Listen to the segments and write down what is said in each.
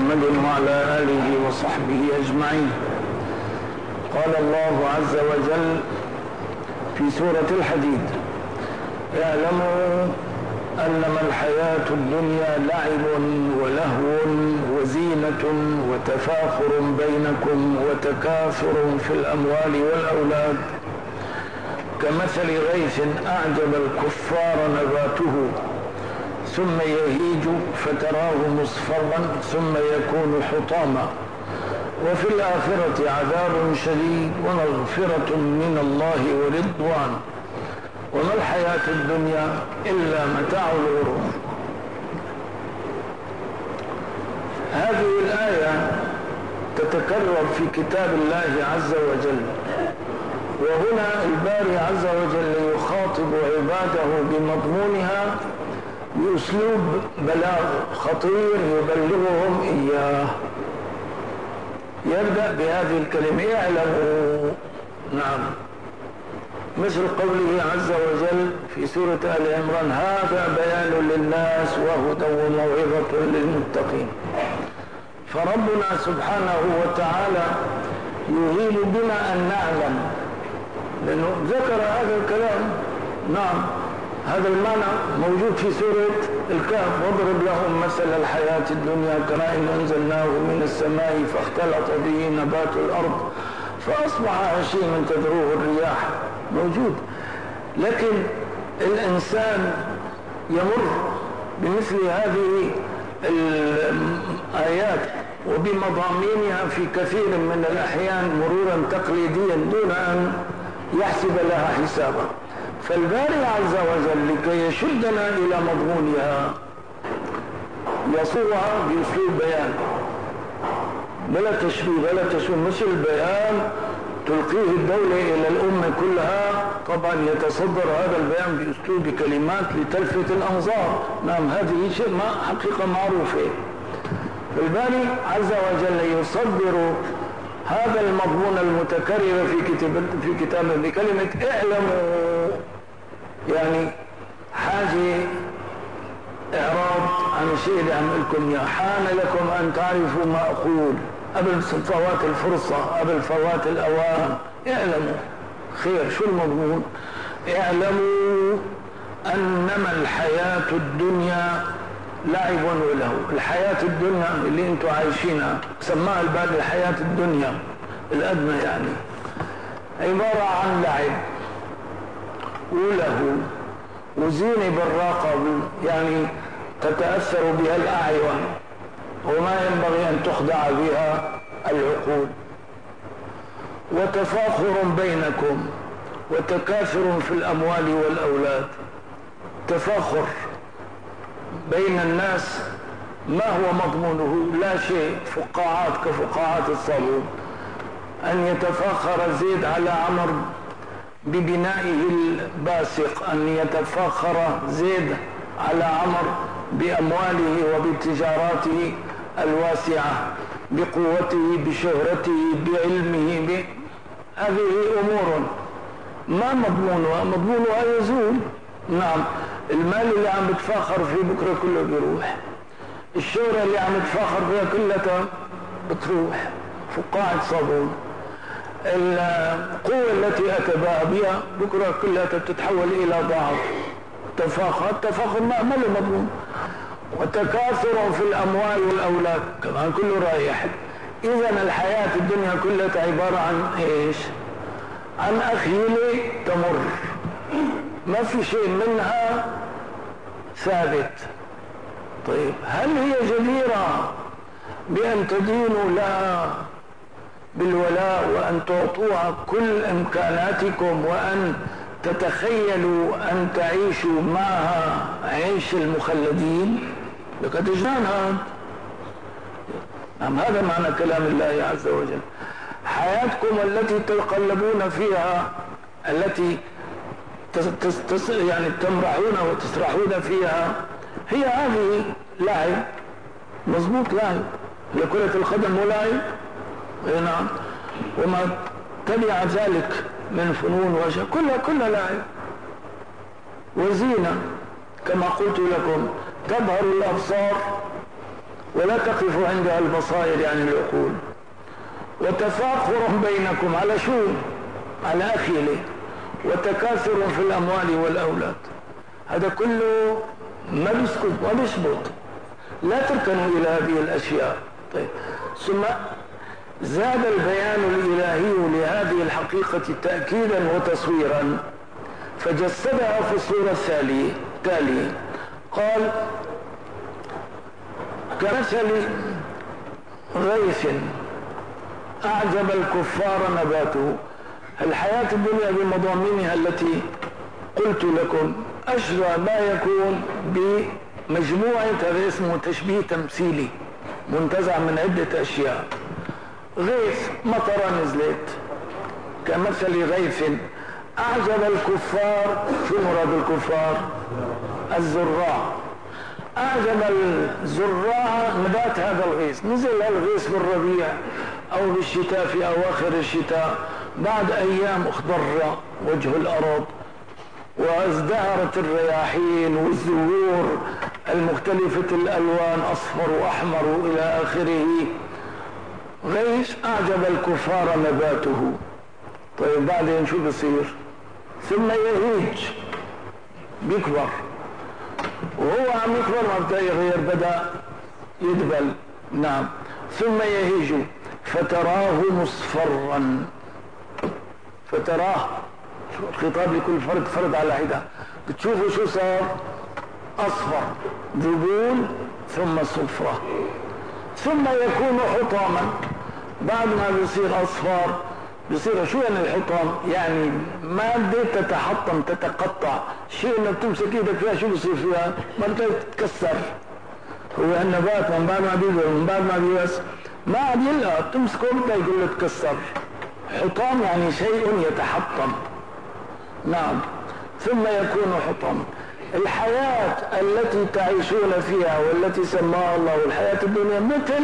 محمد وعلى آله وصحبه أجمعين. قال الله عز وجل في سورة الحديد: اعلموا أنما الحياة الدنيا لعب ولهو وزينة وتفاخر بينكم وتكاثر في الأموال والأولاد كمثل غيث أعجب الكفار نباته ثم يهيج فتراه مصفرا ثم يكون حطاما وفي الآخرة عذاب شديد ومغفرة من الله ورضوان وما الحياة الدنيا إلا متاع الغرور. هذه الآية تتكرر في كتاب الله عز وجل، وهنا الباري عز وجل يخاطب عباده بمضمونها بأسلوب بلاغ خطير يبلغهم إياه. يبدأ بهذه الكلمة: اعلموا. نعم، مثل قوله عز وجل في سورة آل عمران: هذا بيان للناس وهدى وموعظة للمتقين. فربنا سبحانه وتعالى يريد بنا أن نعلم، لأنه ذكر هذا الكلام. نعم، هذا المعنى موجود في سورة الكهف: واضرب لهم مثل الحياة الدنيا كماء أنزلناه من السماء فاختلط به نبات الأرض فأصبح هشيما تذروه الرياح. موجود، لكن الإنسان يمر بمثل هذه الآيات وبمضامينها في كثير من الأحيان مرورا تقليديا دون أن يحسب لها حسابا. فالباري عز وجل لكي يشدنا إلى مضمونها يصوغها بأسلوب بيان بلا تشبيه بلا تشبيه، مثل البيان تلقيه الدولة إلى الأمة كلها. طبعا يتصدر هذا البيان بأسلوب كلمات لتلفت الأنظار. نعم، هذه شيء ما حقيقة معروفة. فالباري عز وجل يصدر هذا المضمون المتكرر في كتابه بكلمة اعلموا، يعني حاجة إعراض عن الشيء اللي عملكم إياه. حان لكم أن تعرفوا ما أقول قبل فوات الفرصة، قبل فوات الأوان. اعلموا خير. شو المضمون؟ اعلموا أنما الحياة الدنيا لعب ولهو. الحياة الدنيا اللي انتم عايشينها سماها الباري الحياة الدنيا الأدنى، يعني عبارة عن لعب ولهو وزينة بالراقة، يعني تتأثر بها الأعين وما ينبغي أن تخدع بها العقول، وتفاخر بينكم وتكاثر في الأموال والأولاد. تفاخر بين الناس ما هو مضمونه؟ لا شيء، فقاعات كفقاعات الصابون. أن يتفاخر زيد على عمرو ببنائه الباسق، أن يتفاخر زيد على عمرو بأمواله وبتجاراته الواسعة، بقوته، بشهرته، بعلمه، هذه أمور ما مضمونها؟ مضمونها يزول. نعم، المال اللي عم بتفاخر فيه بكرة كله بيروح، الشهرة اللي عم بتفاخر فيها كلها بتروح، فقاعة صابون. القوة التي أتباع بها بكرة كلها بتتحول إلى ضعف. تفاخر ما له مضمون. وتكاثر في الأموال والأولاد كمان كله رايح. إذن الحياة الدنيا كلها عبارة عن إيش؟ عن أخيلة تمر، ما في شيء منها ثابت. طيب، هل هي جديرة بأن تدينوا لها بالولاء وأن تعطوها كل إمكاناتكم وأن تتخيلوا أن تعيشوا معها عيش المخلدين؟ لقد جنان هذا. نعم، هذا معنى كلام الله عز وجل. حياتكم التي تتقلبون فيها، التي يعني تمرحون وتسرحون فيها، هي هذه لعب. مضبوط، لعب. لكرة القدم ملاعب. نعم، وما تبع ذلك من فنون وشيء كلها لعب وزينة. كما قلت لكم: تبهر الأبصار ولا تقف عندها البصائر يعني العقول. وتفاخر بينكم على شو؟ على أخيله. وتكاثر في الأموال والأولاد. هذا كله ما بيسكت ولا بيثبت. لا تركنوا إلى هذه الأشياء. طيب. ثم زاد البيان الإلهي لهذه الحقيقة تأكيدا وتصويرا، فجسدها في الصورة التالية. قال: كمثل غيث أعجب الكفار نباته. الحياة الدنيا بمضامينها التي قلت لكم أشبه ما يكون بمجموعة، هذا اسمه تشبيه تمثيلي منتزع من عدة أشياء. غيث مطرة نزلت، كمثل غيث أعجب الكفار. شو مراد الكفار؟ الزراع. أعجب الزراع نبات هذا الغيث. نزل الغيث بالربيع أو بالشتاء في أواخر الشتاء، بعد أيام اخضر وجه الأرض وازدهرت الرياحين والزهور المختلفة الألوان، أصفر وأحمر إلى آخره. غيث أعجب الكفار نباته. طيب بعدين شو بصير؟ ثم يهيج، بيكبر، وهو عم يكبر ما بدا يغير، بدا يدبل. نعم. ثم يهيج فتراه مصفرا. فتراه الخطاب لكل فرد على حدة. بتشوفوا شو صار؟ أصفر، ذبول، ثم صفرة، ثم يكون حطاما. بعد ما بيصير أصفر بيصير شو يعني الحطام؟ يعني مادة تتحطم تتقطع، شيء انك تمسك ايدك فيها شو بيصير فيها؟ ما تتكسر. هو النبات من بعد ما بيقول من بعد ما بيبس ما عاد يلقى، تمسكه بده يقول له تكسر. حطام يعني شيء يتحطم. نعم. ثم يكون حطام. الحياة التي تعيشون فيها والتي سماها الله الحياة الدنيا مثل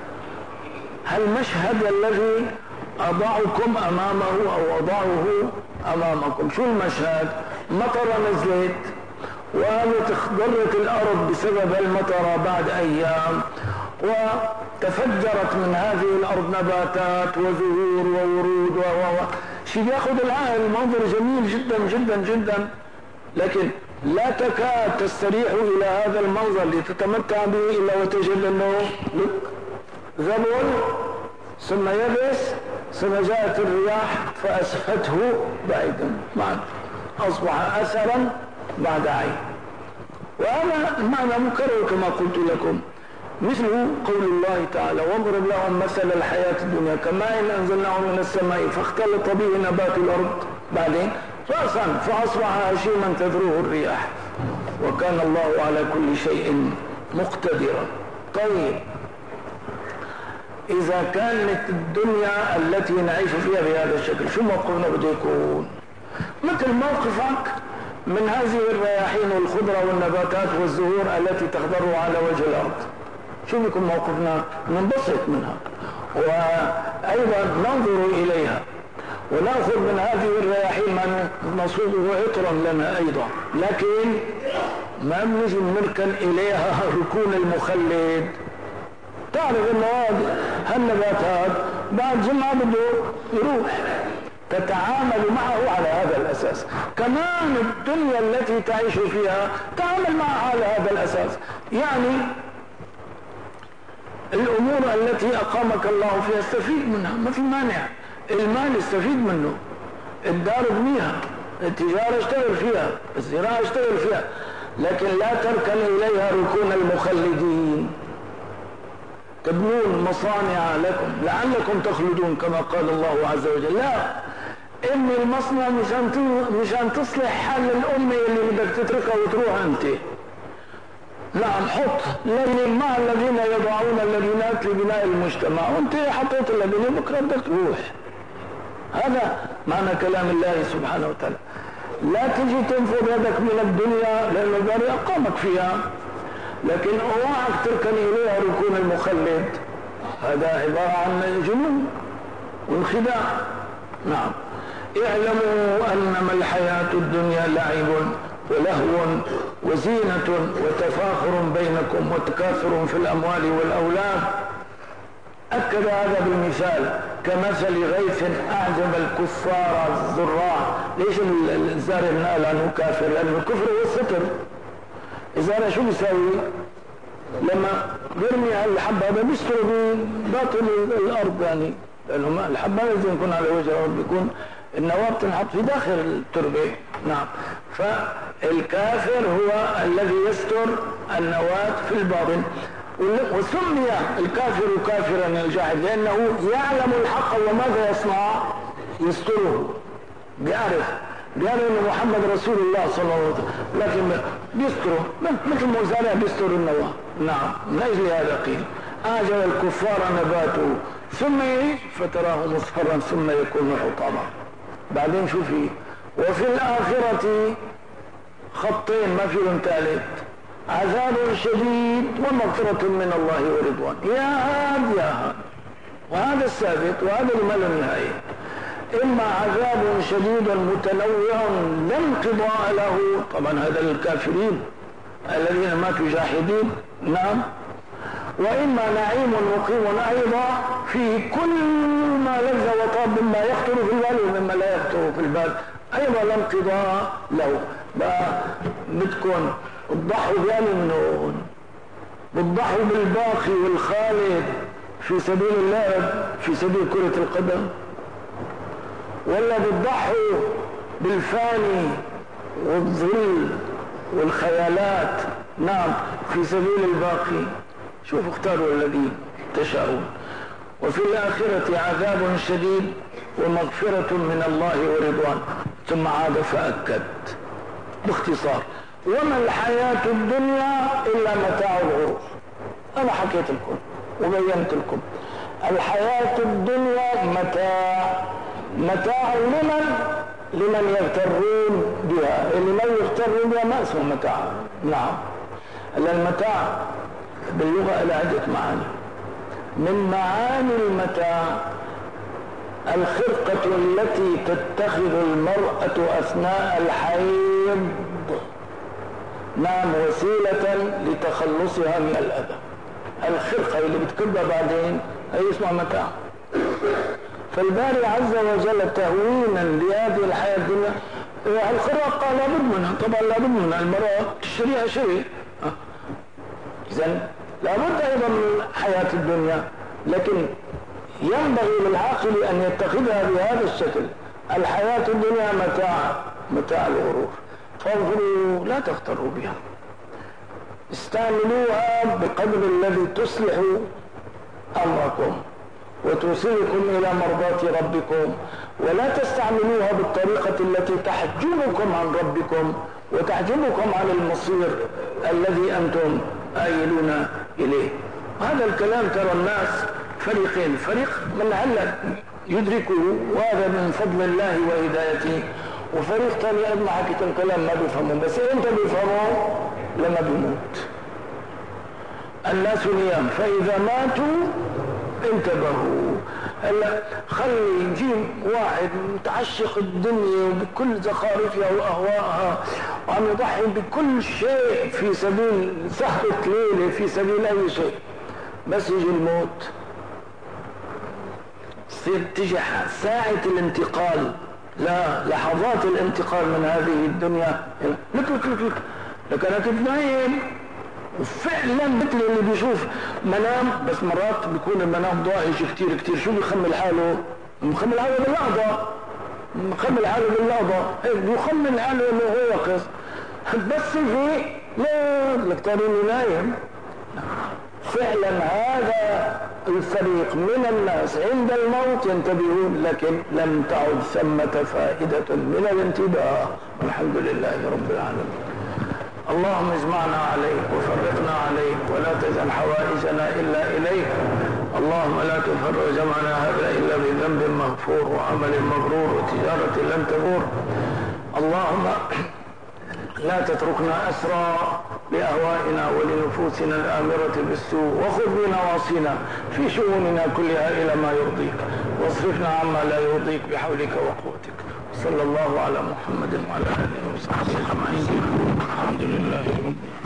هالمشهد الذي أضعكم أمامه أو أضعه أمامكم. شو المشهد؟ مطرة نزلت وقامت اخضرت الأرض بسبب المطرة بعد أيام، وتفجرت من هذه الأرض نباتات وزهور وورود شيء بياخذ العقل. المنظر جميل جدا جدا جدا، لكن لا تكاد تستريح إلى هذا المنظر لتتمتع به إلا وتجد أنه ذبل ثم يبس، ثم جاءت الرياح فأسفته بعيدا معا، أصبح أثرا بعد عين. وهذا المعنى مكرر كما قلت لكم، مثله قول الله تعالى: واضرب لهم مثل الحياة الدنيا كماء أنزلناه من السماء فاختلط به نبات الأرض بعدين رأسا فأصبح هشيما تذروه الرياح وكان الله على كل شيء مقتدرا. طيب، إذا كانت الدنيا التي نعيش فيها بهذا الشكل، شو موقفنا بده يكون؟ مثل موقفك من هذه الرياحين والخضرة والنباتات والزهور التي تخضر على وجه الأرض. شو بيكون موقفنا؟ ننبسط منها، وأيضا ننظر إليها ونأخذ من هذه الرياحين ما نصوبه عطرا لنا أيضا، لكن ما بنجي نركن إليها ركون المخلد. تعرف أنه هالنباتات بعد جمعة بده يروح، تتعامل معه على هذا الأساس. كمان الدنيا التي تعيش فيها تعامل معها على هذا الأساس. يعني الأمور التي أقامك الله فيها استفيد منها، ما في مانع. المال استفيد منه، الدار ابنيها، التجارة اشتغل فيها، الزراعة اشتغل فيها، لكن لا تركن إليها ركون المخلدين. تبنون مصانع لكم لعلكم تخلدون كما قال الله عز وجل. لا، ابني المصنع مشان تصلح حال الأمة اللي بدك تتركها وتروح أنت. نعم، حط لبنة مع الذين يضعون اللبنات لبناء المجتمع، وانت حطيت اللبنة بكرة بدك تروح. هذا معنى كلام الله سبحانه وتعالى. لا تجي تنفض يدك من الدنيا لأن الباري أقامك فيها، لكن اوعك تركن إليها ركون المخلد. هذا عبارة عن جنون وانخداع. نعم. اعلموا أنما الحياة الدنيا لعب ولهو وزينة وتفاخر بينكم وتكاثر في الأموال والأولاد. أكد هذا بالمثال كمثل غيث أعجب الكفار الزراع. ليش الزارع نقال عنه كافر؟ لأنه الكفر هو الستر. الزارع شو بيساوي؟ لما بيرمي الحب هذا بيستر بباطن الأرض، يعني لأنه الحب ما لازم يكون على وجه الأرض، بيكون النواة بتنحط في داخل التربة. نعم. فالكافر هو الذي يستر النواة في الباطن. وسمي الكافر كافرا الجاحد لأنه يعلم الحق وماذا يصنع؟ يستره. بيعرف أن محمد رسول الله صلى الله عليه وسلم، لكن بيستره مثل ما الزارع بيستر النواة. نعم. من أجل هذا قيل أعجب الكفار نباته ثم فتراه مصفرا ثم يكون حطاما. بعدين شو في؟ وفي الآخرة خطين ما فيهم ثالث، عذاب شديد ومغفرة من الله ورضوان. يا هاد وهذا الثابت وهذا ما لا نهاية. إما عذاب شديد متنوع لا انقضاء له، طبعا هذا للكافرين الذين ماتوا جاحدين. نعم. وإما نعيم مقيم أيضا فيه كل ما لذ وطاب مما يخطر في البال ومما لا يخطر في البال، أيضا لا انقضاء له. بدكم تضحوا بأمن، بتضحوا بالباقي والخالد في سبيل الله في سبيل كرة القدم، ولا بتضحوا بالفاني والظل والخيالات؟ نعم، في سبيل الباقي. شوفوا اختاروا الذي تشاءون. وفي الآخرة عذاب شديد ومغفرة من الله ورضوان. ثم عاد فأكد باختصار: وما الحياة الدنيا إلا متاع الغرور. أنا حكيت لكم وبينت لكم الحياة الدنيا متاع لمن يغترون بها. اللي ما يغترون بها ما اسمه متاع. نعم. المتاع باللغة إلى عدة معاني. من معاني المتاع الخرقة التي تتخذ المرأة أثناء الحيض، نعم، وسيلة لتخلصها من الأذى. الخرقة اللي بتكبها بعدين هي اسمها متاع. فالباري عز وجل تهوينا لهذه الحياة الدنيا الخرقة لابد منها، طبعا لابد منها، المرأة تشتريها شيء. إذن لابد أيضا من حياة الدنيا، لكن ينبغي للعاقل أن يتخذها بهذا الشكل. الحياة الدنيا متاع الغرور، فانظروا لا تغتروا بها، استعملوها بقدر الذي تصلح أمركم وتوصلكم إلى مرضاة ربكم، ولا تستعملوها بالطريقة التي تحجبكم عن ربكم وتحجبكم عن المصير الذي أنتم آيلون إليه. هذا الكلام ترى الناس فريقين: فريق من هلا يدركه وهذا من فضل الله وهدايته، وفريق ثاني قد ما حكيت الكلام ما بيفهمون، بس امتى بيفهمون؟ لما بيموت. الناس نيام فإذا ماتوا انتبهوا. هلا خلي نجيب واحد متعشق الدنيا بكل زخارفها واهوائها وعم يضحي بكل شيء في سبيل سهرة ليلة، في سبيل اي شيء، بس يجي الموت تجي ساعة الانتقال، لا لحظات الانتقال من هذه الدنيا، لك انا كنت نايم وفعلا مثل اللي بيشوف منام، بس مرات بيكون المنام ضائج كتير. شو بيخمل حاله؟ بيخمل حاله باللحظة، بيخمل حاله باللحظة، بيخمل حاله انه هو يقظ، بس في لا لك تريني نايم. فعلا هذا الفريق من الناس عند الموت ينتبهون، لكن لم تعد ثمة فائدة من الانتباه، والحمد لله رب العالمين. اللهم اجمعنا عليك وفرقنا عليك ولا تجعل حوائجنا إلا إليك. اللهم لا تفرق جمعنا هذا إلا بذنب مغفور وعمل مبرور وتجارة لن تبور. اللهم لا تتركنا أسرى لأهوائنا ولنفوسنا الآمرة بالسوء، وخذ بنواصينا في شؤوننا كلها إلى ما يرضيك، واصرفنا عما لا يرضيك بحولك وقوتك. صلى الله على محمد وعلى آله وصحبه أجمعين. الحمد لله رب العالمين.